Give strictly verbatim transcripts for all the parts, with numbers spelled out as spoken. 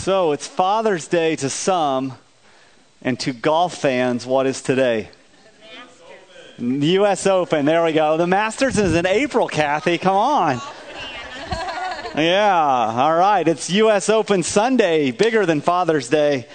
So it's Father's Day to some, and to golf fans, what is today? The U S Open. There we go. The Masters is in April, Kathy. Come on. Yeah, all right. It's U S Open Sunday, bigger than Father's Day.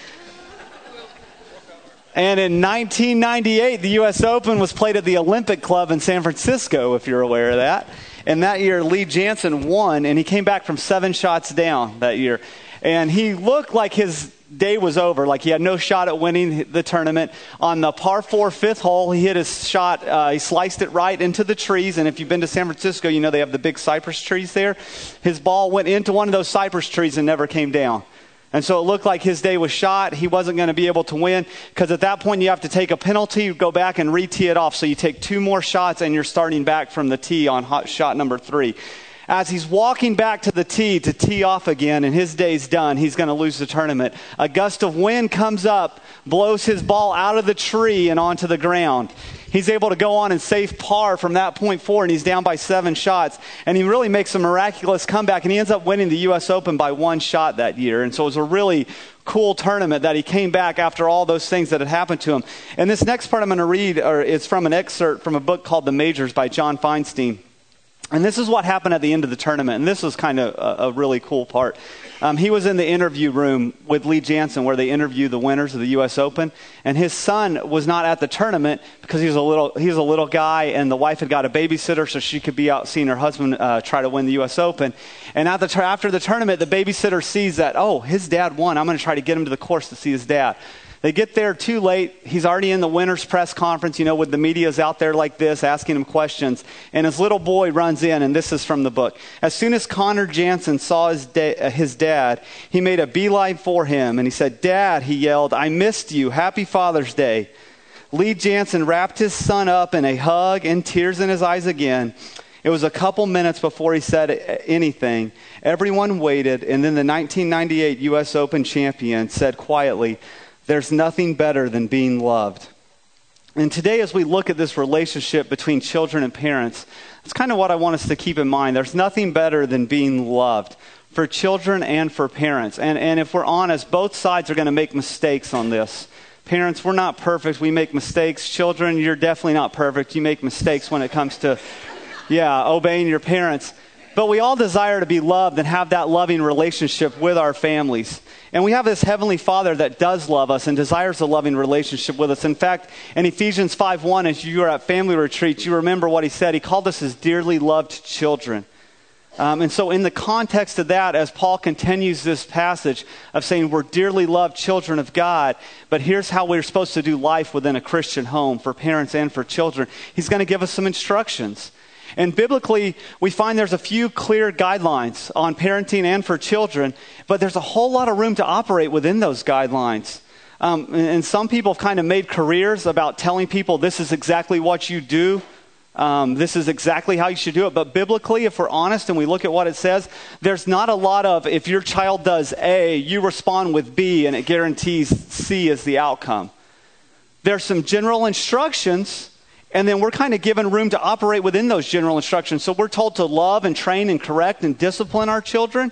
And in nineteen ninety-eight, the U S Open was played at the Olympic Club in San Francisco, if you're aware of that. And that year, Lee Janzen won, and he came back from seven shots down that year. And he looked like his day was over, like he had no shot at winning the tournament. On the par four fifth hole, he hit his shot, uh, he sliced it right into the trees. And if you've been to San Francisco, you know they have the big cypress trees there. His ball went into one of those cypress trees and never came down. And so it looked like his day was shot. He wasn't going to be able to win because at that point you have to take a penalty, go back and re-tee it off. So you take two more shots and you're starting back from the tee on hot shot number three. As he's walking back to the tee to tee off again and his day's done, he's going to lose the tournament. A gust of wind comes up, blows his ball out of the tree and onto the ground. He's able to go on and save par from that point forward, and he's down by seven shots. And he really makes a miraculous comeback, and he ends up winning the U S Open by one shot that year. And so it was a really cool tournament that he came back after all those things that had happened to him. And this next part I'm going to read or is from an excerpt from a book called The Majors by John Feinstein. And this is what happened at the end of the tournament. And this was kind of a, a really cool part. Um, he was in the interview room with Lee Janzen where they interview the winners of the U S Open. And his son was not at the tournament because he was a little he was a little guy, and the wife had got a babysitter so she could be out seeing her husband uh, try to win the U S Open. And at the, after the tournament, the babysitter sees that, oh, his dad won. I'm going to try to get him to the course to see his dad. They get there too late. He's already in the winner's press conference, you know, with the media's out there like this, asking him questions. And his little boy runs in, and this is from the book. As soon as Connor Janzen saw his, da- uh, his dad, he made a beeline for him. And he said, "Dad," he yelled, "I missed you. Happy Father's Day." Lee Janzen wrapped his son up in a hug and tears in his eyes again. It was a couple minutes before he said anything. Everyone waited, and then the nineteen ninety-eight U S Open champion said quietly, "There's nothing better than being loved." And today, as we look at this relationship between children and parents, it's kind of what I want us to keep in mind. There's nothing better than being loved for children and for parents. And, and if we're honest, both sides are going to make mistakes on this. Parents, we're not perfect. We make mistakes. Children, you're definitely not perfect. You make mistakes when it comes to, yeah, obeying your parents. But we all desire to be loved and have that loving relationship with our families. And we have this Heavenly Father that does love us and desires a loving relationship with us. In fact, in Ephesians five one, as you were at family retreats, you remember what he said. He called us his dearly loved children. Um, and so in the context of that, as Paul continues this passage of saying we're dearly loved children of God, but here's how we're supposed to do life within a Christian home for parents and for children, he's going to give us some instructions. And biblically, we find there's a few clear guidelines on parenting and for children, but there's a whole lot of room to operate within those guidelines. Um, and, and some people have kind of made careers about telling people this is exactly what you do. Um, this is exactly how you should do it. But biblically, if we're honest and we look at what it says, there's not a lot of if your child does A, you respond with B, and it guarantees C is the outcome. There's some general instructions, and then we're kind of given room to operate within those general instructions. So we're told to love and train and correct and discipline our children.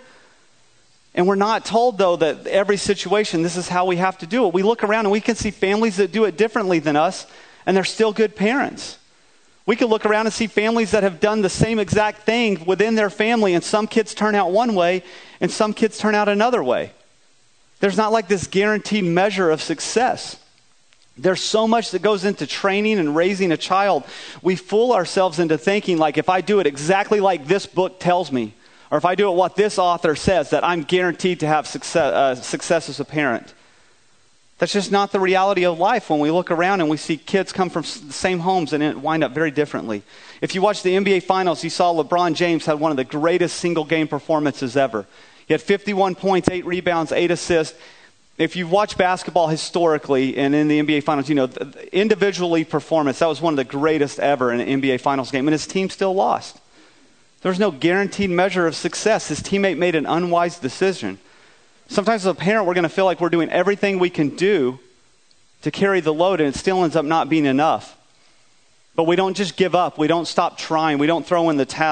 And we're not told, though, that every situation, this is how we have to do it. We look around and we can see families that do it differently than us, and they're still good parents. We can look around and see families that have done the same exact thing within their family, and some kids turn out one way, and some kids turn out another way. There's not like this guaranteed measure of success. There's so much that goes into training and raising a child. We fool ourselves into thinking like if I do it exactly like this book tells me, or if I do it what this author says, that I'm guaranteed to have success, uh, success as a parent. That's just not the reality of life when we look around and we see kids come from the same homes and wind up very differently. If you watch the N B A Finals, you saw LeBron James had one of the greatest single-game performances ever. He had fifty-one points, eight rebounds, eight assists. If you've watched basketball historically and in the N B A Finals, you know, individually performance, that was one of the greatest ever in an N B A Finals game, and his team still lost. There's no guaranteed measure of success. His teammate made an unwise decision. Sometimes as a parent, we're going to feel like we're doing everything we can do to carry the load, and it still ends up not being enough. But we don't just give up. We don't stop trying. We don't throw in the towel.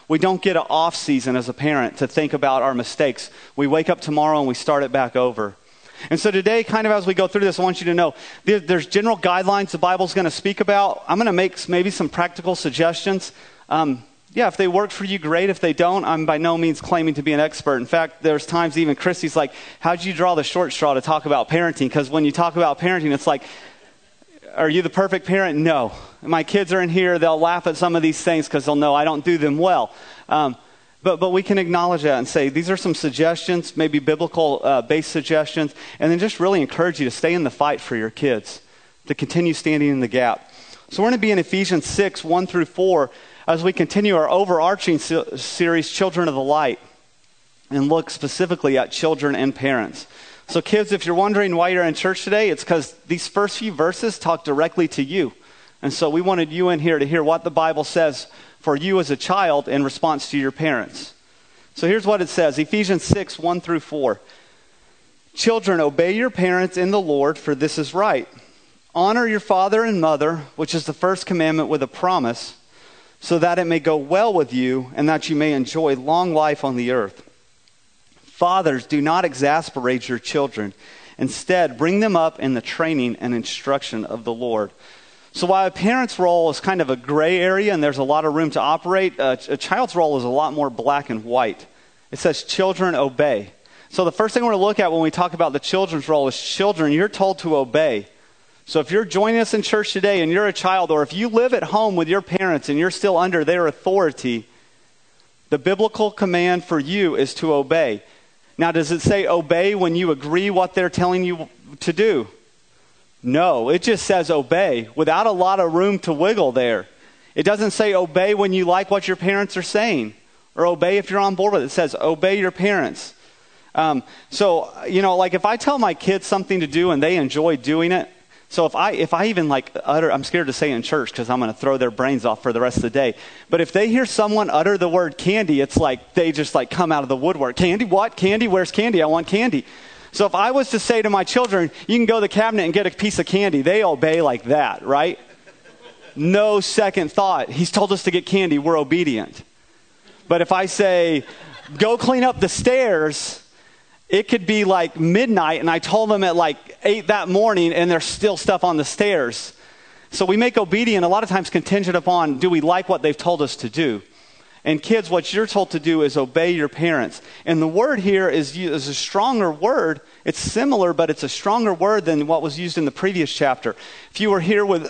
We don't get an off season as a parent to think about our mistakes. We wake up tomorrow and we start it back over. And so today, kind of as we go through this, I want you to know there, there's general guidelines the Bible's going to speak about. I'm going to make maybe some practical suggestions. Um, yeah, if they work for you, great. If they don't, I'm by no means claiming to be an expert. In fact, there's times even Christy's like, how'd you draw the short straw to talk about parenting? Because when you talk about parenting, it's like, are you the perfect parent? No. My kids are in here. They'll laugh at some of these things because they'll know I don't do them well. Um, But but we can acknowledge that and say, these are some suggestions, maybe biblical-based uh, suggestions, and then just really encourage you to stay in the fight for your kids, to continue standing in the gap. So we're going to be in Ephesians six, one through four, as we continue our overarching se- series, Children of the Light, and look specifically at children and parents. So kids, if you're wondering why you're in church today, it's because these first few verses talk directly to you. And so we wanted you in here to hear what the Bible says for you as a child in response to your parents. So here's what it says, Ephesians six, one through four. Children, obey your parents in the Lord, for this is right. Honor your father and mother, which is the first commandment with a promise, so that it may go well with you and that you may enjoy long life on the earth. Fathers, do not exasperate your children. Instead, bring them up in the training and instruction of the Lord. So while a parent's role is kind of a gray area and there's a lot of room to operate, uh, a child's role is a lot more black and white. It says, children, obey. So the first thing we're going to look at when we talk about the children's role is children, you're told to obey. So if you're joining us in church today and you're a child, or if you live at home with your parents and you're still under their authority, the biblical command for you is to obey. Now, does it say obey when you agree what they're telling you to do? No, it just says obey without a lot of room to wiggle there. It doesn't say obey when you like what your parents are saying or obey if you're on board with it. It says obey your parents. Um, so, you know, like if I tell my kids something to do and they enjoy doing it, so if I if I even like utter, I'm scared to say in church because I'm going to throw their brains off for the rest of the day. But if they hear someone utter the word candy, it's like they just like come out of the woodwork. Candy? What? Candy? Where's candy? I want candy. So if I was to say to my children, you can go to the cabinet and get a piece of candy, they obey like that, right? No second thought. He's told us to get candy. We're obedient. But if I say, go clean up the stairs, it could be like midnight and I told them at like eight that morning and there's still stuff on the stairs. So we make obedient a lot of times contingent upon, do we like what they've told us to do? And kids, what you're told to do is obey your parents. And the word here is, is a stronger word. It's similar, but it's a stronger word than what was used in the previous chapter. If you were here with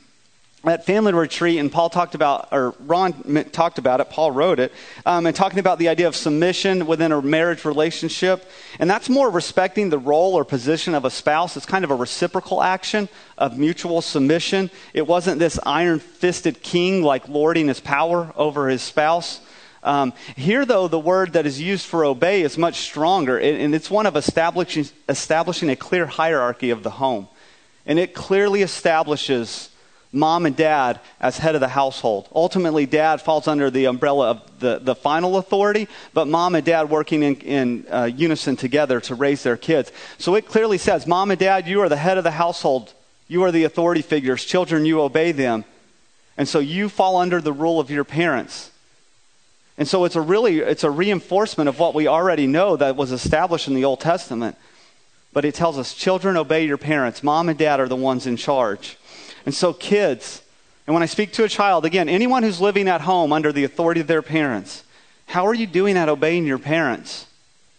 at family retreat, and Paul talked about, or Ron talked about it, Paul wrote it, um, and talking about the idea of submission within a marriage relationship. And that's more respecting the role or position of a spouse. It's kind of a reciprocal action of mutual submission. It wasn't this iron-fisted king like lording his power over his spouse. Um, here, though, the word that is used for obey is much stronger, and it's one of establishing, establishing a clear hierarchy of the home. And it clearly establishes mom and dad as head of the household. Ultimately, dad falls under the umbrella of the, the final authority, but mom and dad working in, in uh, unison together to raise their kids. So it clearly says, mom and dad, you are the head of the household. You are the authority figures. Children, you obey them. And so you fall under the rule of your parents. And so it's a really, it's a reinforcement of what we already know that was established in the Old Testament. But it tells us, children, obey your parents. Mom and dad are the ones in charge. And so kids, and when I speak to a child, again, anyone who's living at home under the authority of their parents, how are you doing at obeying your parents?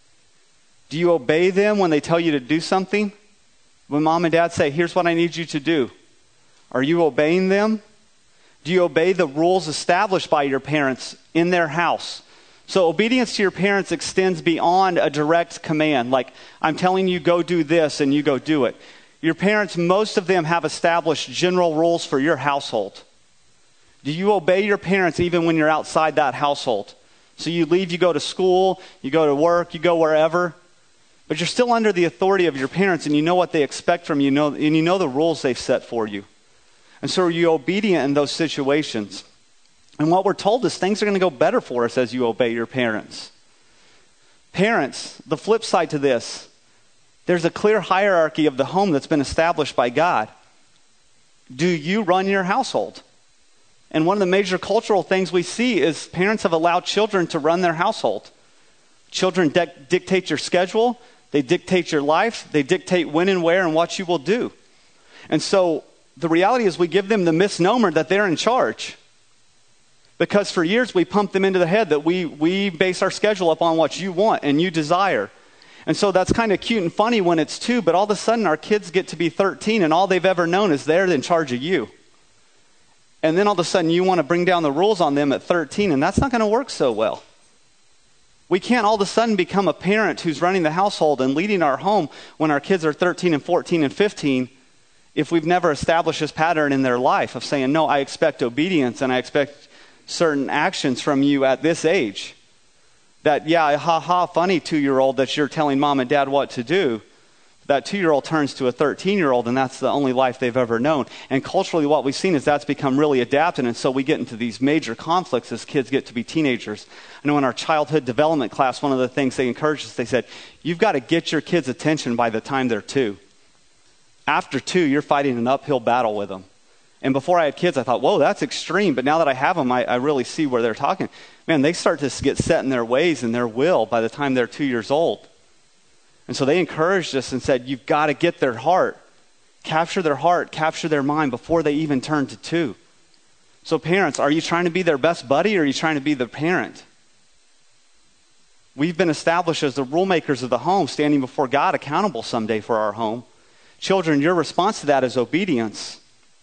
Do you obey them when they tell you to do something? When mom and dad say, here's what I need you to do. Are you obeying them? Do you obey the rules established by your parents in their house? So obedience to your parents extends beyond a direct command, like I'm telling you go do this and you go do it. Your parents, most of them have established general rules for your household. Do you obey your parents even when you're outside that household? So you leave, you go to school, you go to work, you go wherever, but you're still under the authority of your parents and you know what they expect from you, know, and you know the rules they've set for you. And so are you obedient in those situations? And what we're told is things are going to go better for us as you obey your parents. Parents, the flip side to this, there's a clear hierarchy of the home that's been established by God. Do you run your household? And one of the major cultural things we see is parents have allowed children to run their household. Children de- dictate your schedule. They dictate your life. They dictate when and where and what you will do. And so the reality is we give them the misnomer that they're in charge. Because for years we pumped them into the head that we, we base our schedule upon what you want and you desire. And so that's kind of cute and funny when it's two, but all of a sudden our kids get to be thirteen and all they've ever known is they're in charge of you. And then all of a sudden you want to bring down the rules on them at thirteen, and that's not going to work so well. We can't all of a sudden become a parent who's running the household and leading our home when our kids are thirteen and fourteen and fifteen if we've never established this pattern in their life of saying, no, I expect obedience and I expect certain actions from you at this age. That, yeah, ha ha, funny two-year-old that you're telling mom and dad what to do. That two-year-old turns to a thirteen-year-old, and that's the only life they've ever known. And culturally, what we've seen is that's become really adapted, and so we get into these major conflicts as kids get to be teenagers. I know in our childhood development class, one of the things they encouraged us, they said, you've got to get your kids' attention by the time they're two. After two, you're fighting an uphill battle with them. And before I had kids, I thought, whoa, that's extreme. But now that I have them, I, I really see where they're talking. Man, they start to get set in their ways and their will by the time they're two years old. And so they encouraged us and said, you've got to get their heart. Capture their heart, capture their mind before they even turn to two. So parents, are you trying to be their best buddy or are you trying to be the parent? We've been established as the rule makers of the home, standing before God accountable someday for our home. Children, your response to that is obedience.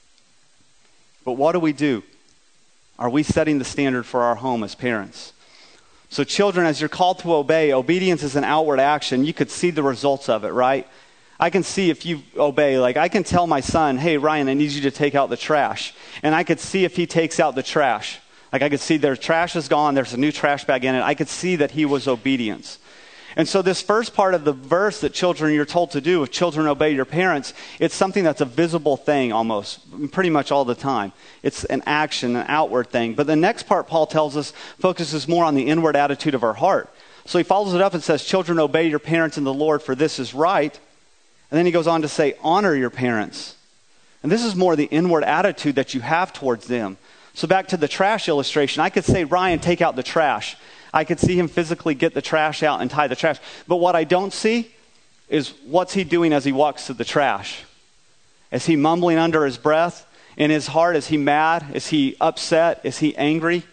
But what do we do? Are we setting the standard for our home as parents? So children, as you're called to obey, obedience is an outward action. You could see the results of it, right? I can see if you obey, like I can tell my son, hey, Ryan, I need you to take out the trash. And I could see if he takes out the trash. Like I could see their trash is gone, there's a new trash bag in it. I could see that he was obedient. And so this first part of the verse that children, you're told to do, if children obey your parents, it's something that's a visible thing almost, pretty much all the time. It's an action, an outward thing. But the next part, Paul tells us, focuses more on the inward attitude of our heart. So he follows it up and says, children, obey your parents in the Lord, for this is right. And then he goes on to say, honor your parents. And this is more the inward attitude that you have towards them. So back to the trash illustration, I could say, Ryan, take out the trash. I could see him physically get the trash out and tie the trash. But what I don't see is what's he doing as he walks to the trash. Is he mumbling under his breath? In his heart, is he mad? Is he upset? Is he angry?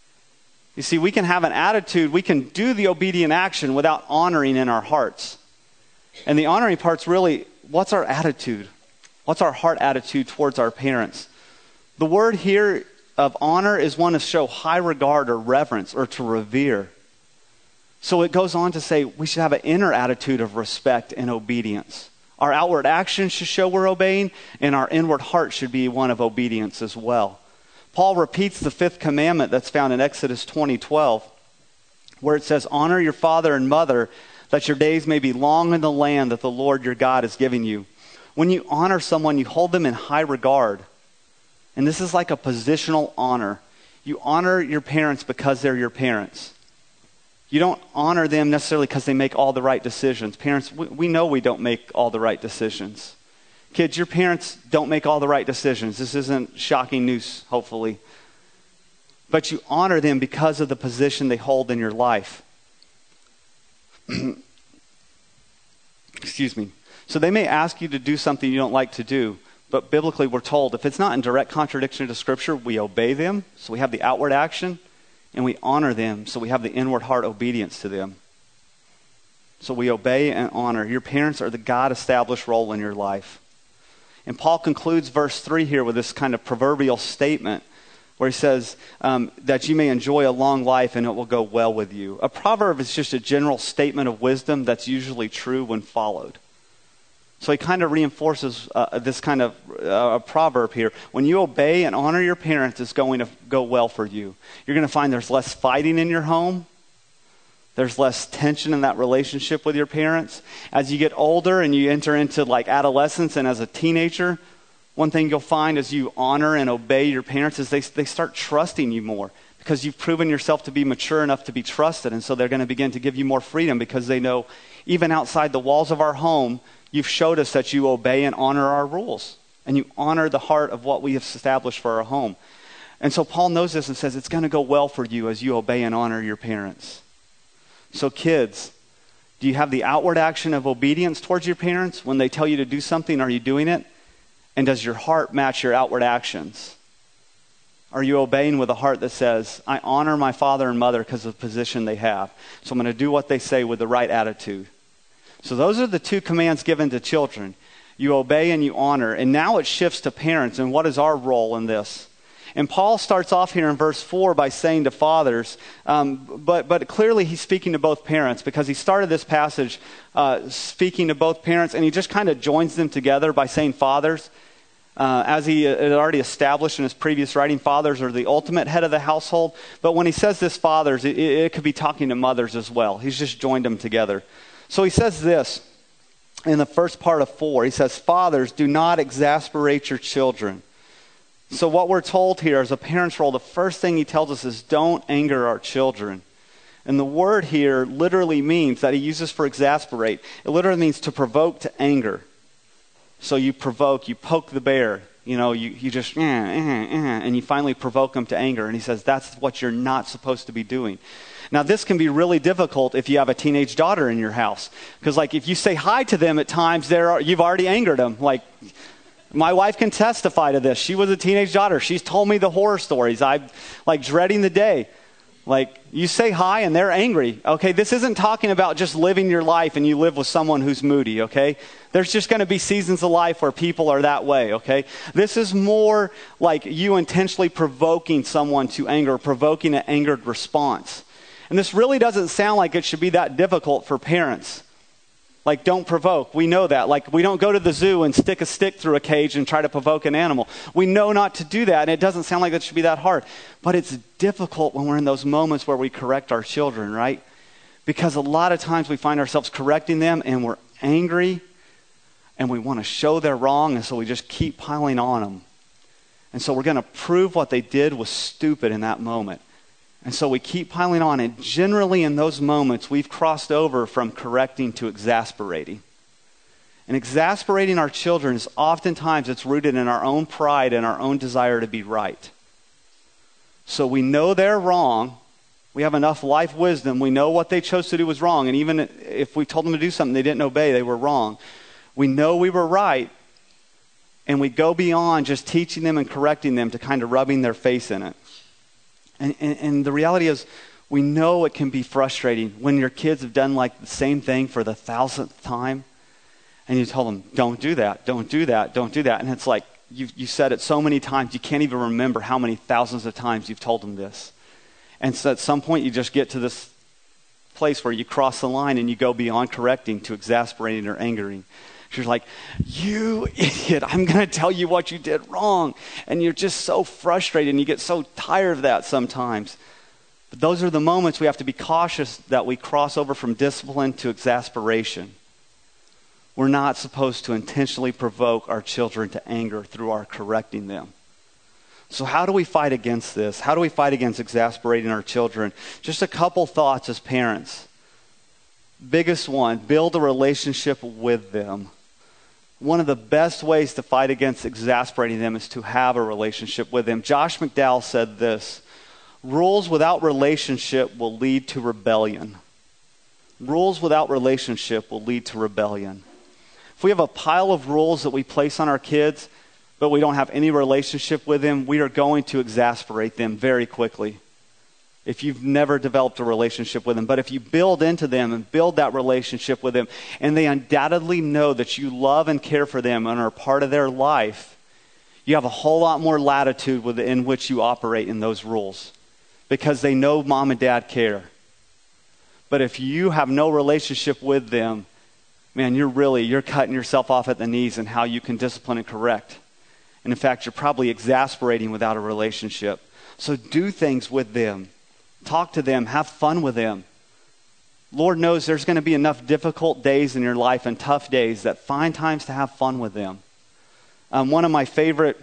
You see, we can have an attitude, we can do the obedient action without honoring in our hearts. And the honoring part's really, what's our attitude? What's our heart attitude towards our parents? The word here of honor is one to show high regard or reverence or to revere. So it goes on to say we should have an inner attitude of respect and obedience. Our outward actions should show we're obeying, and our inward heart should be one of obedience as well. Paul repeats the fifth commandment that's found in Exodus twenty twelve, where it says, honor your father and mother, that your days may be long in the land that the Lord your God is giving you. When you honor someone, you hold them in high regard. And this is like a positional honor. You honor your parents because they're your parents. You don't honor them necessarily because they make all the right decisions. Parents, we, we know we don't make all the right decisions. Kids, your parents don't make all the right decisions. This isn't shocking news, hopefully. But you honor them because of the position they hold in your life. Excuse me. So they may ask you to do something you don't like to do. But biblically, we're told if it's not in direct contradiction to Scripture, we obey them. So we have the outward action, and we honor them. So we have the inward heart obedience to them. So we obey and honor. Your parents are the God-established role in your life. And Paul concludes verse three here with this kind of proverbial statement where he says um, that you may enjoy a long life and it will go well with you. A proverb is just a general statement of wisdom that's usually true when followed. So he kind of reinforces uh, this kind of uh, proverb here. When you obey and honor your parents, it's going to go well for you. You're going to find there's less fighting in your home. There's less tension in that relationship with your parents. As you get older and you enter into like adolescence and as a teenager, one thing you'll find as you honor and obey your parents is they, they start trusting you more because you've proven yourself to be mature enough to be trusted. And so they're going to begin to give you more freedom because they know even outside the walls of our home, you've showed us that you obey and honor our rules. And you honor the heart of what we have established for our home. And so Paul knows this and says it's going to go well for you as you obey and honor your parents. So kids, do you have the outward action of obedience towards your parents? When they tell you to do something, are you doing it? And does your heart match your outward actions? Are you obeying with a heart that says, I honor my father and mother because of the position they have, so I'm going to do what they say with the right attitude? So those are the two commands given to children. You obey and you honor. And now it shifts to parents, and what is our role in this? And Paul starts off here in verse four by saying to fathers, um, but, but clearly he's speaking to both parents, because he started this passage uh, speaking to both parents, and he just kind of joins them together by saying fathers. Uh, as he had already established in his previous writing, fathers are the ultimate head of the household. But when he says this fathers, it, it could be talking to mothers as well. He's just joined them together. So he says this in the first part of four. He says, fathers, do not exasperate your children. So what we're told here as a parent's role, the first thing he tells us is don't anger our children. And the word here literally means that he uses for exasperate. It literally means to provoke to anger. So you provoke, you poke the bear, you know, you, you just, eh, eh, eh, and you finally provoke them to anger. And he says that's what you're not supposed to be doing. Now, this can be really difficult if you have a teenage daughter in your house. Because, like, if you say hi to them at times, there you've already angered them. Like, my wife can testify to this. She was a teenage daughter. She's told me the horror stories. I'm, like, dreading the day. Like, you say hi and they're angry. Okay, this isn't talking about just living your life and you live with someone who's moody, okay? There's just going to be seasons of life where people are that way, okay? This is more like you intentionally provoking someone to anger, provoking an angered response. And this really doesn't sound like it should be that difficult for parents. Like, don't provoke. We know that. Like, we don't go to the zoo and stick a stick through a cage and try to provoke an animal. We know not to do that, and it doesn't sound like it should be that hard. But it's difficult when we're in those moments where we correct our children, right? Because a lot of times we find ourselves correcting them, and we're angry, and we want to show they're wrong, and so we just keep piling on them. And so we're going to prove what they did was stupid in that moment. And so we keep piling on, and generally in those moments, we've crossed over from correcting to exasperating. And exasperating our children is oftentimes it's rooted in our own pride and our own desire to be right. So we know they're wrong. We have enough life wisdom. We know what they chose to do was wrong. And even if we told them to do something they didn't obey, they were wrong. We know we were right. And we go beyond just teaching them and correcting them to kind of rubbing their face in it. And, and, and the reality is, we know it can be frustrating when your kids have done like the same thing for the thousandth time, and you tell them, don't do that, don't do that, don't do that. And it's like, you you said it so many times, you can't even remember how many thousands of times you've told them this. And so at some point, you just get to this place where you cross the line and you go beyond correcting to exasperating or angering. She's like, you idiot, I'm going to tell you what you did wrong. And you're just so frustrated and you get so tired of that sometimes. But those are the moments we have to be cautious that we cross over from discipline to exasperation. We're not supposed to intentionally provoke our children to anger through our correcting them. So how do we fight against this? How do we fight against exasperating our children? Just a couple thoughts as parents. Biggest one, build a relationship with them. One of the best ways to fight against exasperating them is to have a relationship with them. Josh McDowell said this, rules without relationship will lead to rebellion. Rules without relationship will lead to rebellion. If we have a pile of rules that we place on our kids, but we don't have any relationship with them, we are going to exasperate them very quickly. If you've never developed a relationship with them. But if you build into them and build that relationship with them, and they undoubtedly know that you love and care for them and are part of their life, you have a whole lot more latitude within which you operate in those rules. Because they know mom and dad care. But if you have no relationship with them, man, you're really, you're cutting yourself off at the knees in how you can discipline and correct. And in fact, you're probably exasperating without a relationship. So do things with them. Talk to them. Have fun with them. Lord knows there's going to be enough difficult days in your life and tough days that find times to have fun with them. Um, one of my favorite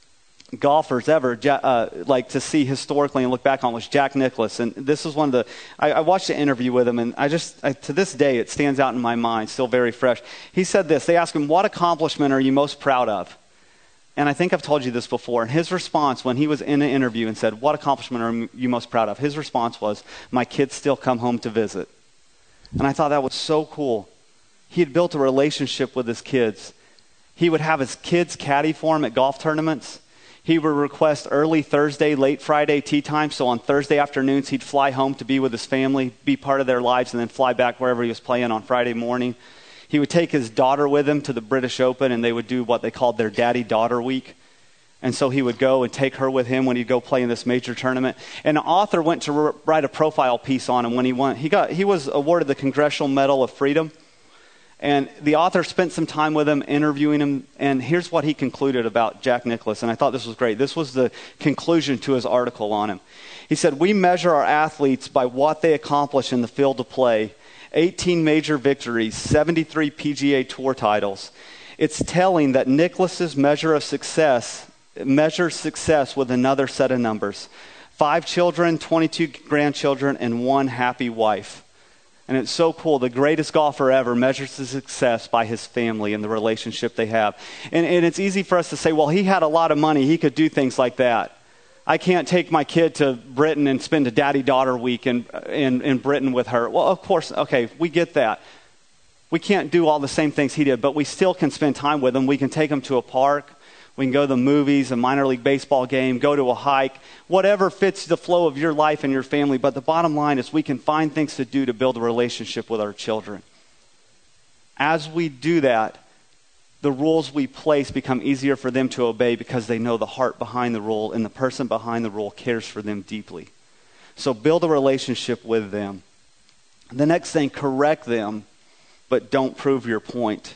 golfers ever, uh, like to see historically and look back on, was Jack Nicklaus. And this is one of the, I, I watched an interview with him, and I just, I, to this day, it stands out in my mind, still very fresh. He said this, they asked him, what accomplishment are you most proud of? and I think I've told you this before, and his response when he was in an interview and said, what accomplishment are you most proud of? His response was, my kids still come home to visit. And I thought that was so cool. He had built a relationship with his kids. He would have his kids caddy for him at golf tournaments. He would request early Thursday, late Friday tee time. So on Thursday afternoons, he'd fly home to be with his family, be part of their lives, and then fly back wherever he was playing on Friday morning. He would take his daughter with him to the British Open, and they would do what they called their daddy-daughter week. And so he would go and take her with him when he'd go play in this major tournament. And an author went to re- write a profile piece on him when he went. He got he was awarded the Congressional Medal of Freedom. And the author spent some time with him, interviewing him, and here's what he concluded about Jack Nicklaus, and I thought this was great. This was the conclusion to his article on him. He said, we measure our athletes by what they accomplish in the field of play. eighteen major victories, seventy-three P G A Tour titles. It's telling that Nicklaus's measure of success measures success with another set of numbers. Five children, twenty-two grandchildren, and one happy wife. And it's so cool. The greatest golfer ever measures his success by his family and the relationship they have. And, and it's easy for us to say, well, he had a lot of money. He could do things like that. I can't take my kid to Britain and spend a daddy-daughter week in, in, in Britain with her. Well, of course, okay, we get that. We can't do all the same things he did, but we still can spend time with him. We can take him to a park. We can go to the movies, a minor league baseball game, go to a hike, whatever fits the flow of your life and your family. But the bottom line is we can find things to do to build a relationship with our children. As we do that, the rules we place become easier for them to obey because they know the heart behind the rule and the person behind the rule cares for them deeply. So build a relationship with them. The next thing, correct them, but don't prove your point.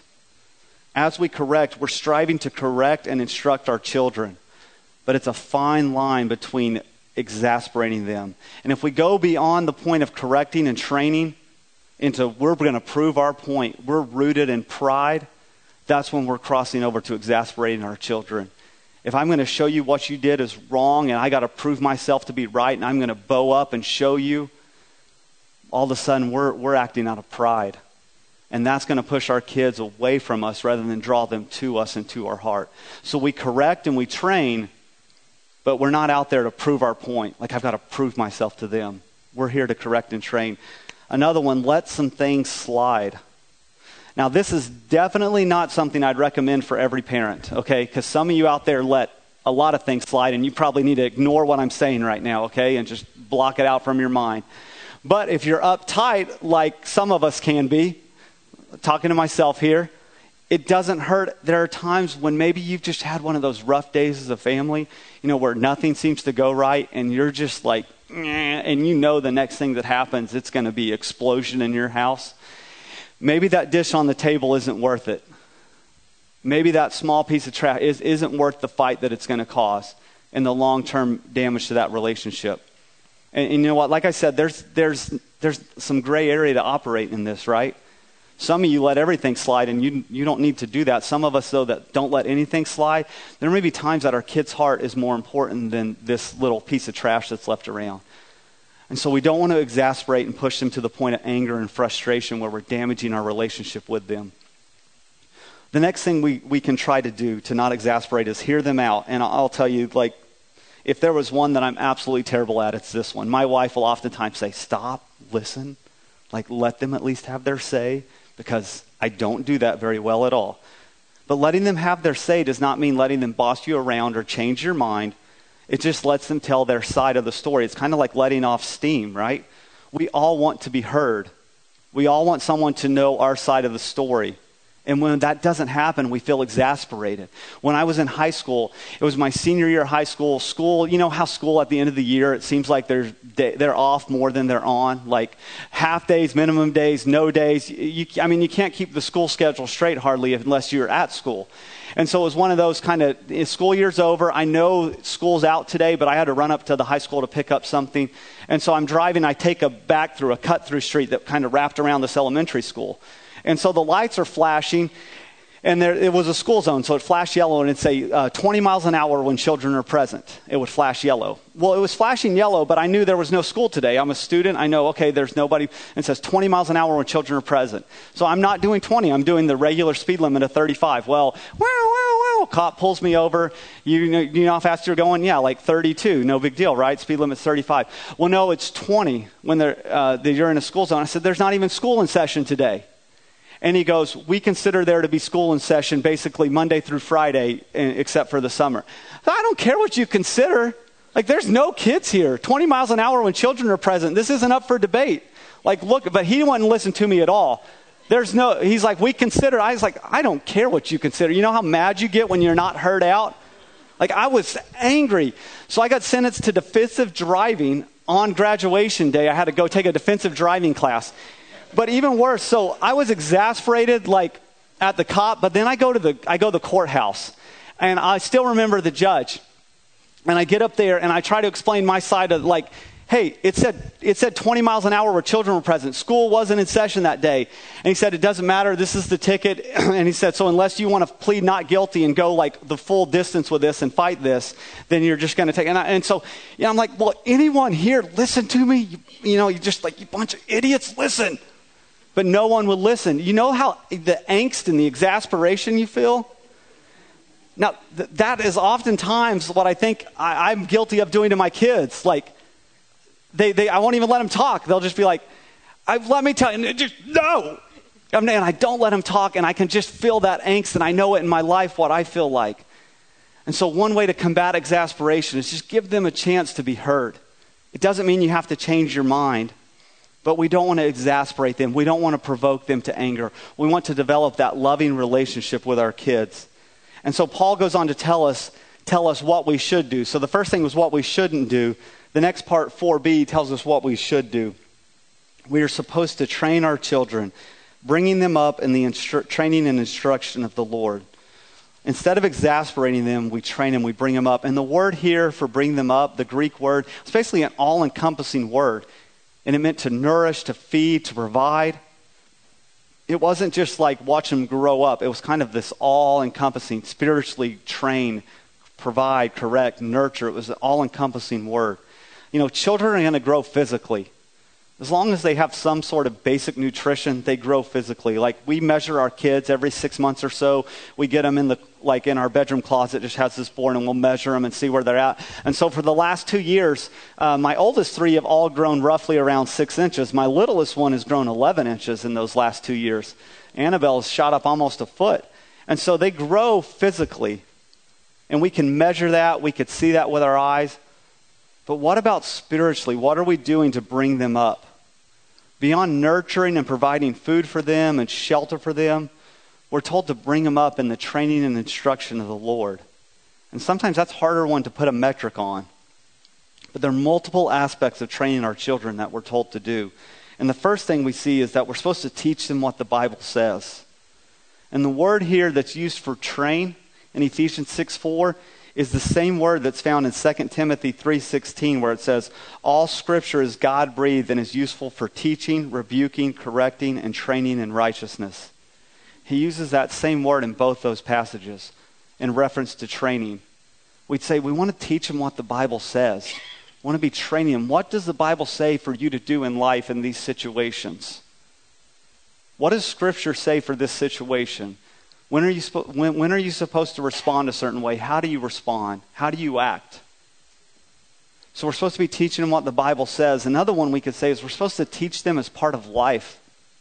As we correct, we're striving to correct and instruct our children. But it's a fine line between exasperating them. And if we go beyond the point of correcting and training into we're going to prove our point, we're rooted in pride, that's when we're crossing over to exasperating our children. If I'm going to show you what you did is wrong and I got to prove myself to be right and I'm going to bow up and show you, all of a sudden we're, we're acting out of pride. And that's going to push our kids away from us rather than draw them to us and to our heart. So we correct and we train, but we're not out there to prove our point. Like I've got to prove myself to them. We're here to correct and train. Another one, let some things slide. Now this is definitely not something I'd recommend for every parent, okay? Because some of you out there let a lot of things slide and you probably need to ignore what I'm saying right now, okay? And just block it out from your mind. But if you're uptight, like some of us can be, talking to myself here, it doesn't hurt. There are times when maybe you've just had one of those rough days as a family, you know, where nothing seems to go right and you're just like, and you know the next thing that happens, it's going to be explosion in your house. Maybe that dish on the table isn't worth it. Maybe that small piece of trash is, isn't worth the fight that it's going to cause and the long-term damage to that relationship. And, and you know what? Like I said, there's there's there's some gray area to operate in this, right? Some of you let everything slide, and you you don't need to do that. Some of us, though, that don't let anything slide, there may be times that our kid's heart is more important than this little piece of trash that's left around. And so we don't want to exasperate and push them to the point of anger and frustration where we're damaging our relationship with them. The next thing we, we can try to do to not exasperate is hear them out. And I'll tell you, like, if there was one that I'm absolutely terrible at, it's this one. My wife will oftentimes say, stop, listen, like let them at least have their say. Because I don't do that very well at all. But letting them have their say does not mean letting them boss you around or change your mind. It just lets them tell their side of the story. It's kind of like letting off steam, right? We all want to be heard. We all want someone to know our side of the story. And when that doesn't happen, we feel exasperated. When I was in high school, it was my senior year of high school. School, you know how school at the end of the year, it seems like they're, they're off more than they're on. Like half days, minimum days, no days. You, I mean, you can't keep the school schedule straight hardly unless you're at school. And so it was one of those kind of, school year's over. I know school's out today, but I had to run up to the high school to pick up something. And so I'm driving. I take a back through a cut-through street that kind of wrapped around this elementary school. And so the lights are flashing, and there, it was a school zone, so it flashed yellow, and it'd say uh, twenty miles an hour when children are present. It would flash yellow. Well, it was flashing yellow, but I knew there was no school today. I'm a student. I know, okay, there's nobody. And it says twenty miles an hour when children are present. So I'm not doing twenty. I'm doing the regular speed limit of thirty-five. Well, wow, wow, wow, cop pulls me over. You know, you know how fast you're going? Yeah, like thirty-two. No big deal, right? Speed limit's thirty-five. Well, no, it's twenty when they're, uh, you're in a school zone. I said, there's not even school in session today. And he goes, we consider there to be school in session basically Monday through Friday, except for the summer. So I don't care what you consider. Like, there's no kids here. twenty miles an hour when children are present. This isn't up for debate. Like, look, but he wouldn't listen to me at all. There's no, he's like, we consider. I was like, I don't care what you consider. You know how mad you get when you're not heard out? Like, I was angry. So I got sentenced to defensive driving on graduation day. I had to go take a defensive driving class. But even worse, so I was exasperated, like, at the cop, but then I go to the, I go to the courthouse, and I still remember the judge. And I get up there and I try to explain my side of, like, hey, it said it said twenty miles an hour where children were present. School wasn't in session that day. And he said, it doesn't matter. This is the ticket. And he said, so unless you want to plead not guilty and go like the full distance with this and fight this, then you're just going to take it. And, I, and so yeah, I'm like, well, anyone here listen to me? You, you know, you just like, you bunch of idiots, listen. But no one would listen. You know how the angst and the exasperation you feel? Now, th- that is oftentimes what I think I, I'm guilty of doing to my kids. Like, they, they, I won't even let them talk. They'll just be like, I, let me tell you, and just, no. And I don't let them talk, and I can just feel that angst, and I know it in my life what I feel like. And so one way to combat exasperation is just give them a chance to be heard. It doesn't mean you have to change your mind, but we don't want to exasperate them. We don't want to provoke them to anger. We want to develop that loving relationship with our kids. And so Paul goes on to tell us, tell us what we should do. So the first thing was what we shouldn't do. The next part, four B, tells us what we should do. We are supposed to train our children, bringing them up in the instru- training and instruction of the Lord. Instead of exasperating them, we train them, we bring them up. And the word here for bring them up, the Greek word, it's basically an all-encompassing word. And it meant to nourish, to feed, to provide. It wasn't just like watch them grow up. It was kind of this all-encompassing, spiritually train, provide, correct, nurture. It was an all-encompassing word. You know, children are going to grow physically. As long as they have some sort of basic nutrition, they grow physically. Like, we measure our kids every six months or so. We get them in the, like in our bedroom closet, just has this board, and we'll measure them and see where they're at. And so for the last two years, uh, my oldest three have all grown roughly around six inches. My littlest one has grown eleven inches in those last two years. Annabelle has shot up almost a foot. And so they grow physically. And we can measure that. We could see that with our eyes. But what about spiritually? What are we doing to bring them up? Beyond nurturing and providing food for them and shelter for them, we're told to bring them up in the training and instruction of the Lord. And sometimes that's a harder one to put a metric on. But there are multiple aspects of training our children that we're told to do. And the first thing we see is that we're supposed to teach them what the Bible says. And the word here that's used for train in Ephesians six four is the same word that's found in Second Timothy three sixteen, where it says, all scripture is God-breathed and is useful for teaching, rebuking, correcting, and training in righteousness. He uses that same word in both those passages in reference to training. We'd say we want to teach them what the Bible says. We want to be training them. What does the Bible say for you to do in life in these situations? What does Scripture say for this situation? When are you when, when are you supposed to respond a certain way? How do you respond? How do you act? So we're supposed to be teaching them what the Bible says. Another one we could say is we're supposed to teach them as part of life.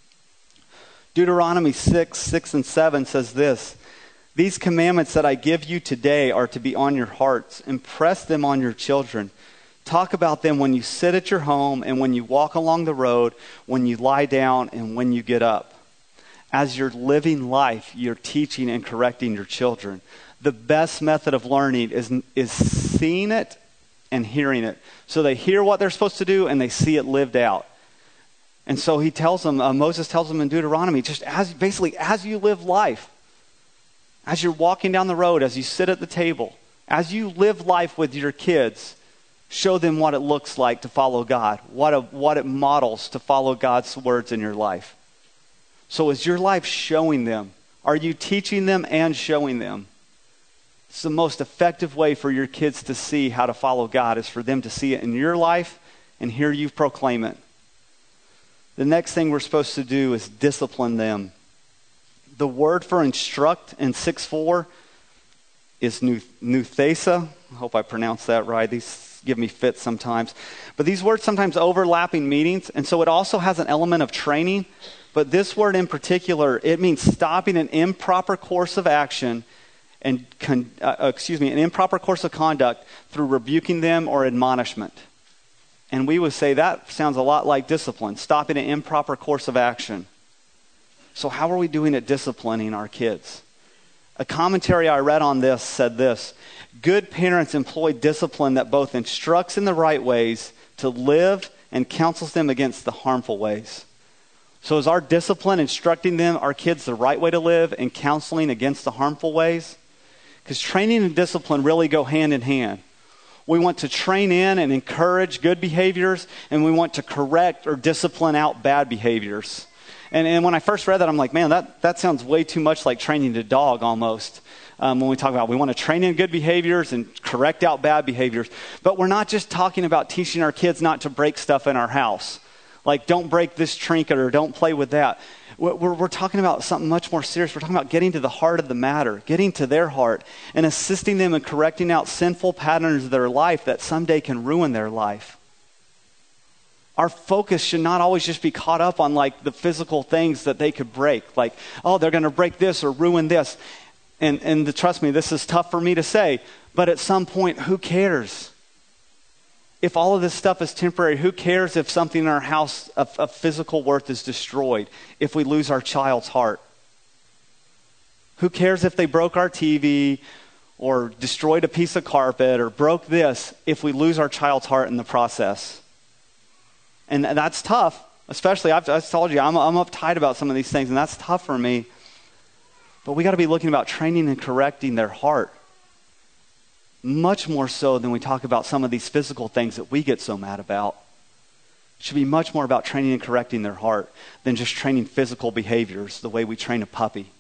Deuteronomy six, six and seven says this, these commandments that I give you today are to be on your hearts. Impress them on your children. Talk about them when you sit at your home and when you walk along the road, when you lie down and when you get up. As you're living life, you're teaching and correcting your children. The best method of learning is, is seeing it and hearing it. So they hear what they're supposed to do and they see it lived out. And so he tells them, uh, Moses tells them in Deuteronomy, just as basically as you live life, as you're walking down the road, as you sit at the table, as you live life with your kids, show them what it looks like to follow God, what, a, what it models to follow God's words in your life. So is your life showing them? Are you teaching them and showing them? It's the most effective way for your kids to see how to follow God is for them to see it in your life and hear you proclaim it. The next thing we're supposed to do is discipline them. The word for instruct in six four is Nuthesa. I hope I pronounced that right. These give me fits sometimes. But these words sometimes overlapping meanings, and so it also has an element of training. But this word in particular, it means stopping an improper course of action and, con, uh, excuse me, an improper course of conduct through rebuking them or admonishment. And we would say that sounds a lot like discipline, stopping an improper course of action. So how are we doing at disciplining our kids? A commentary I read on this said this: good parents employ discipline that both instructs in the right ways to live and counsels them against the harmful ways. So is our discipline instructing them, our kids, the right way to live and counseling against the harmful ways? Because training and discipline really go hand in hand. We want to train in and encourage good behaviors, and we want to correct or discipline out bad behaviors. And, and when I first read that, I'm like, man, that, that sounds way too much like training a dog almost. Um, when we talk about we want to train in good behaviors and correct out bad behaviors. But we're not just talking about teaching our kids not to break stuff in our house. Like, don't break this trinket or don't play with that. We're, we're, we're talking about something much more serious. We're talking about getting to the heart of the matter, getting to their heart, and assisting them in correcting out sinful patterns of their life that someday can ruin their life. Our focus should not always just be caught up on like the physical things that they could break. Like, oh, they're going to break this or ruin this. And, and the, trust me, this is tough for me to say, but at some point, who cares? If all of this stuff is temporary, who cares if something in our house of, of physical worth is destroyed, if we lose our child's heart? Who cares if they broke our T V or destroyed a piece of carpet or broke this if we lose our child's heart in the process? And that's tough, especially, I've, I've told you, I'm, I'm uptight about some of these things, and that's tough for me. But we got to be looking about training and correcting their heart. Much more so than we talk about some of these physical things that we get so mad about. It should be much more about training and correcting their heart than just training physical behaviors the way we train a puppy.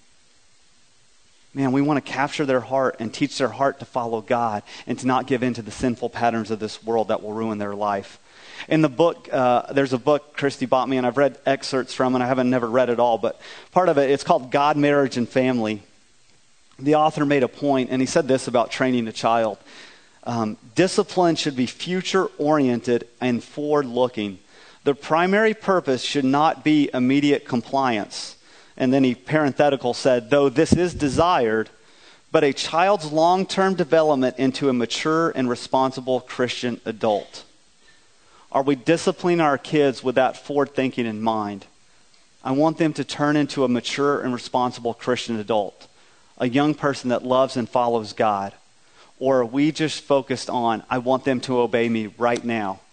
Man, we want to capture their heart and teach their heart to follow God and to not give in to the sinful patterns of this world that will ruin their life. In the book, uh, there's a book Christy bought me, and I've read excerpts from, and I haven't never read it all, but part of it, it's called God, Marriage, and Family. The author made a point, and he said this about training a child. Um, Discipline should be future-oriented and forward-looking. The primary purpose should not be immediate compliance. And then he parenthetical said, though this is desired, but a child's long-term development into a mature and responsible Christian adult. Are we disciplining our kids with that forward thinking in mind? I want them to turn into a mature and responsible Christian adult, a young person that loves and follows God. Or are we just focused on, I want them to obey me right now?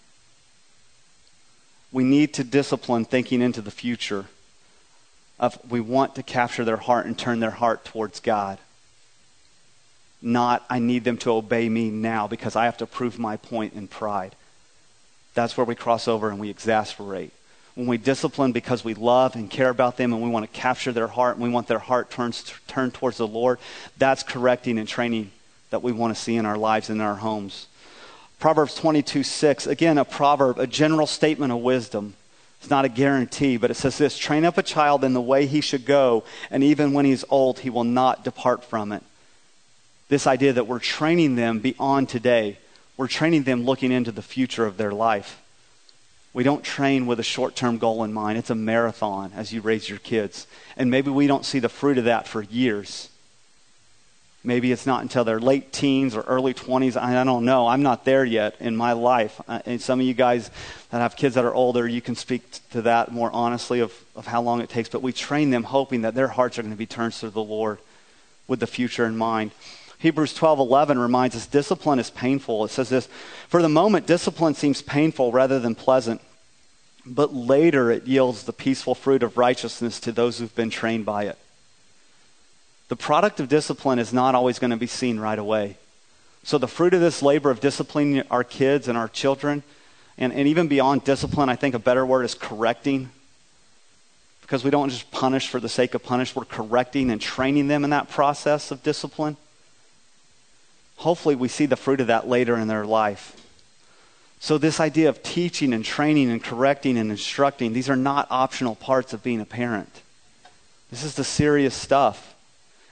We need to discipline thinking into the future. Of we want to capture their heart and turn their heart towards God. Not, I need them to obey me now because I have to prove my point in pride. That's where we cross over and we exasperate. When we discipline because we love and care about them and we want to capture their heart and we want their heart turns to, turn towards the Lord, that's correcting and training that we want to see in our lives and in our homes. Proverbs twenty-two six, again, a proverb, a general statement of wisdom. It's not a guarantee, but it says this: train up a child in the way he should go, and even when he's old, he will not depart from it. This idea that we're training them beyond today. We're training them looking into the future of their life. We don't train with a short-term goal in mind. It's a marathon as you raise your kids. And maybe we don't see the fruit of that for years. Maybe it's not until their late teens or early twenties. I don't know. I'm not there yet in my life. And some of you guys that have kids that are older, you can speak to that more honestly of, of how long it takes. But we train them hoping that their hearts are going to be turned to the Lord with the future in mind. Hebrews twelve eleven reminds us discipline is painful. It says this: for the moment, discipline seems painful rather than pleasant, but later it yields the peaceful fruit of righteousness to those who've been trained by it. The product of discipline is not always going to be seen right away. So the fruit of this labor of disciplining our kids and our children, and, and even beyond discipline, I think a better word is correcting. Because we don't just punish for the sake of punish, we're correcting and training them in that process of discipline. Hopefully we see the fruit of that later in their life. So this idea of teaching and training and correcting and instructing, these are not optional parts of being a parent. This is the serious stuff.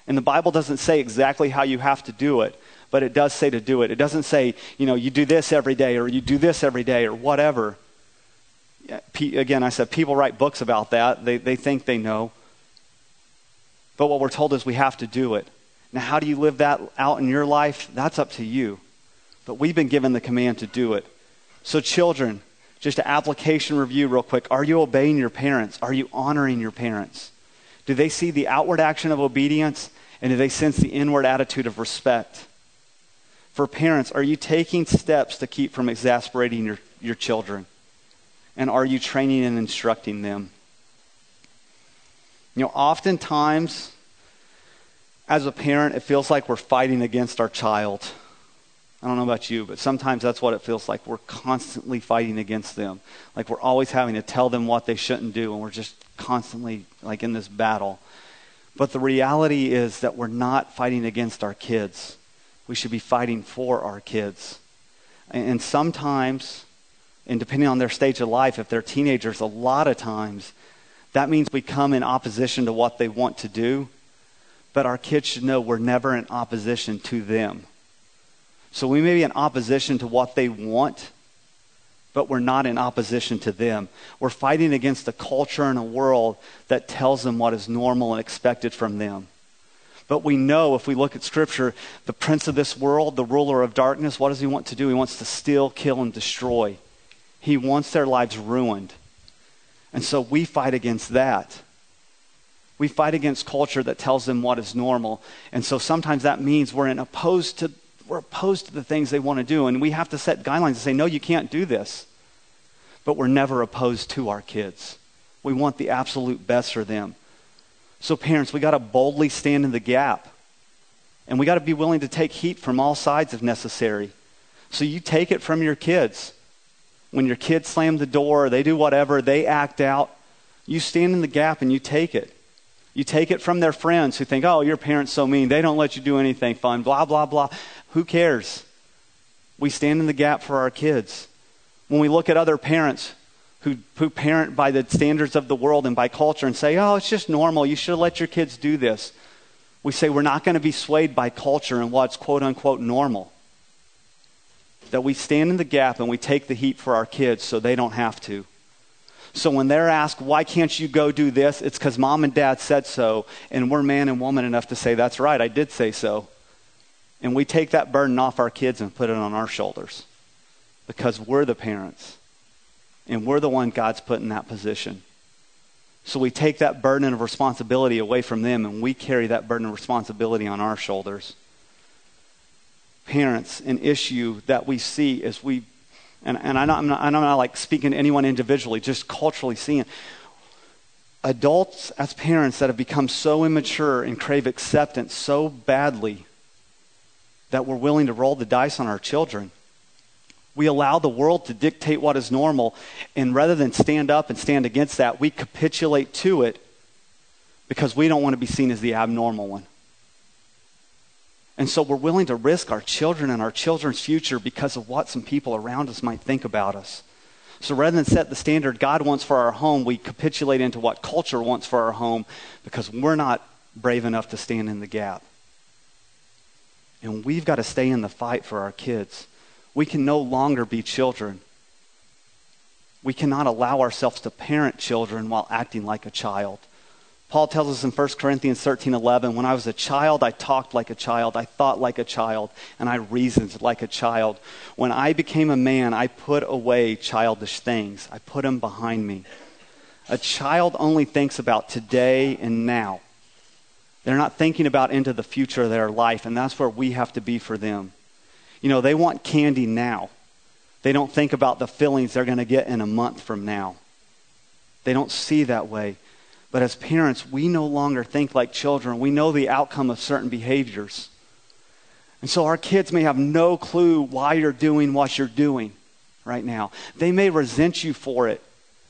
And the Bible doesn't say exactly how you have to do it, but it does say to do it. It doesn't say, you know, you do this every day or you do this every day or whatever. Again, I said people write books about that. They, they think they know. But what we're told is we have to do it. Now, how do you live that out in your life? That's up to you. But we've been given the command to do it. So children, just an application review real quick. Are you obeying your parents? Are you honoring your parents? Do they see the outward action of obedience? And do they sense the inward attitude of respect? For parents, are you taking steps to keep from exasperating your, your children? And are you training and instructing them? You know, oftentimes, as a parent, it feels like we're fighting against our child. I don't know about you, but sometimes that's what it feels like. We're constantly fighting against them. Like we're always having to tell them what they shouldn't do, and we're just constantly like in this battle. But the reality is that we're not fighting against our kids. We should be fighting for our kids. And sometimes, and depending on their stage of life, if they're teenagers, a lot of times, that means we come in opposition to what they want to do. But our kids should know we're never in opposition to them. So we may be in opposition to what they want, but we're not in opposition to them. We're fighting against a culture and a world that tells them what is normal and expected from them. But we know if we look at Scripture, the prince of this world, the ruler of darkness, what does he want to do? He wants to steal, kill, and destroy. He wants their lives ruined. And so we fight against that. We fight against culture that tells them what is normal. And so sometimes that means we're in opposed to we're opposed to the things they want to do. And we have to set guidelines and say, no, you can't do this. But we're never opposed to our kids. We want the absolute best for them. So parents, we got to boldly stand in the gap. And we got to be willing to take heat from all sides if necessary. So you take it from your kids. When your kids slam the door, they do whatever, they act out, you stand in the gap and you take it. You take it from their friends who think, oh, your parents so mean, they don't let you do anything fun, blah, blah, blah. Who cares? We stand in the gap for our kids. When we look at other parents who, who parent by the standards of the world and by culture and say, oh, it's just normal, you should let your kids do this. We say we're not going to be swayed by culture and what's quote unquote normal. That we stand in the gap and we take the heat for our kids so they don't have to. So when they're asked, why can't you go do this? It's because mom and dad said so, and we're man and woman enough to say, that's right, I did say so. And we take that burden off our kids and put it on our shoulders because we're the parents, and we're the one God's put in that position. So we take that burden of responsibility away from them, and we carry that burden of responsibility on our shoulders. Parents, an issue that we see as we, and, and I'm, not, I'm, not, I'm not like speaking to anyone individually, just culturally seeing, adults as parents that have become so immature and crave acceptance so badly that we're willing to roll the dice on our children. We allow the world to dictate what is normal, and rather than stand up and stand against that, we capitulate to it because we don't want to be seen as the abnormal one. And so we're willing to risk our children and our children's future because of what some people around us might think about us. So rather than set the standard God wants for our home, we capitulate into what culture wants for our home because we're not brave enough to stand in the gap. And we've got to stay in the fight for our kids. We can no longer be children. We cannot allow ourselves to parent children while acting like a child. Paul tells us in First Corinthians thirteen eleven, when I was a child, I talked like a child, I thought like a child, and I reasoned like a child. When I became a man, I put away childish things. I put them behind me. A child only thinks about today and now. They're not thinking about into the future of their life, and that's where we have to be for them. You know, they want candy now. They don't think about the feelings they're going to get in a month from now. They don't see that way. But as parents, we no longer think like children. We know the outcome of certain behaviors. And so our kids may have no clue why you're doing what you're doing right now. They may resent you for it.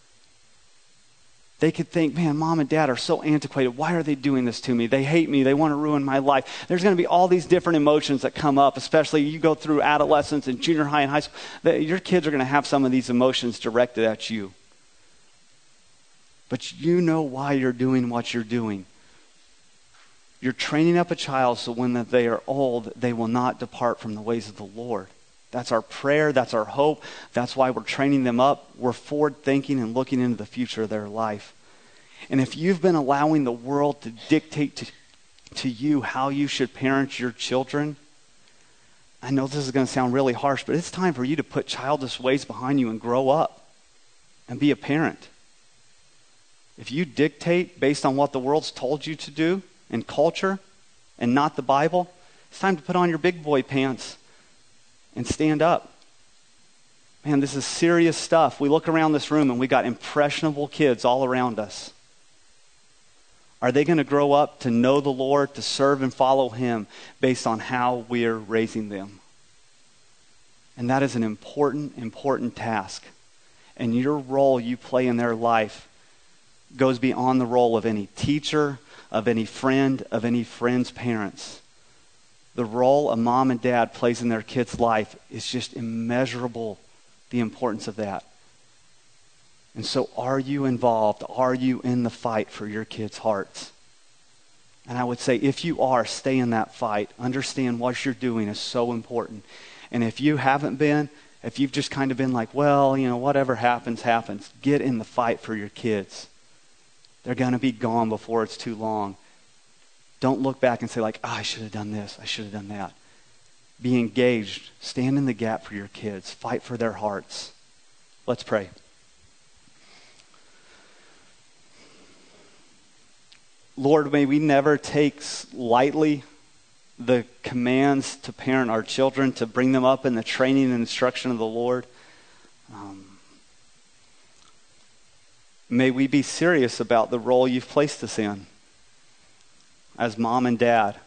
They could think, man, mom and dad are so antiquated. Why are they doing this to me? They hate me. They want to ruin my life. There's going to be all these different emotions that come up, especially you go through adolescence and junior high and high school. Your kids are going to have some of these emotions directed at you. But you know why you're doing what you're doing. You're training up a child so when they are old, they will not depart from the ways of the Lord. That's our prayer. That's our hope. That's why we're training them up. We're forward thinking and looking into the future of their life. And if you've been allowing the world to dictate to, to you how you should parent your children, I know this is going to sound really harsh, but it's time for you to put childish ways behind you and grow up and be a parent. If you dictate based on what the world's told you to do in culture and not the Bible, it's time to put on your big boy pants and stand up. Man, this is serious stuff. We look around this room and we got impressionable kids all around us. Are they going to grow up to know the Lord, to serve and follow Him based on how we're raising them? And that is an important, important task. And your role you play in their life goes beyond the role of any teacher, of any friend, of any friend's parents. The role a mom and dad plays in their kid's life is just immeasurable, the importance of that. And so are you involved? Are you in the fight for your kids' hearts? And I would say if you are, stay in that fight. Understand what you're doing is so important. And if you haven't been, if you've just kind of been like, well, you know, whatever happens, happens, get in the fight for your kids. They're going to be gone before it's too long. Don't look back and say like, oh, I should have done this. I should have done that. Be engaged. Stand in the gap for your kids. Fight for their hearts. Let's pray. Lord, may we never take lightly the commands to parent our children, to bring them up in the training and instruction of the Lord. Um, may we be serious about the role you've placed us in as mom and dad.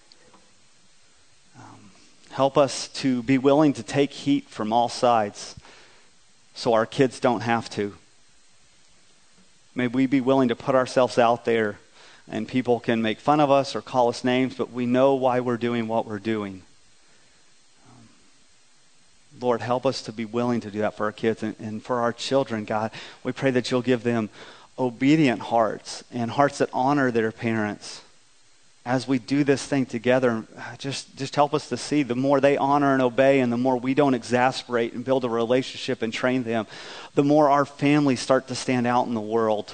Um, help us to be willing to take heat from all sides so our kids don't have to. May we be willing to put ourselves out there and people can make fun of us or call us names, but we know why we're doing what we're doing. Um, Lord, help us to be willing to do that for our kids and, and for our children, God. We pray that you'll give them obedient hearts and hearts that honor their parents. As we do this thing together, just, just help us to see the more they honor and obey and the more we don't exasperate and build a relationship and train them, the more our families start to stand out in the world.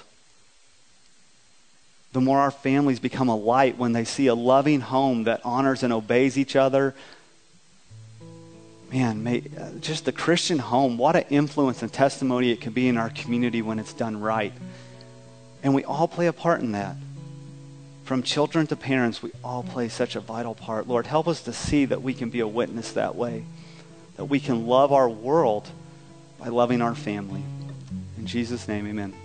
The more our families become a light when they see a loving home that honors and obeys each other. Man, may, uh, just the Christian home, what an influence and testimony it can be in our community when it's done right. And we all play a part in that. From children to parents, we all play such a vital part. Lord, help us to see that we can be a witness that way. That we can love our world by loving our family. In Jesus' name, amen.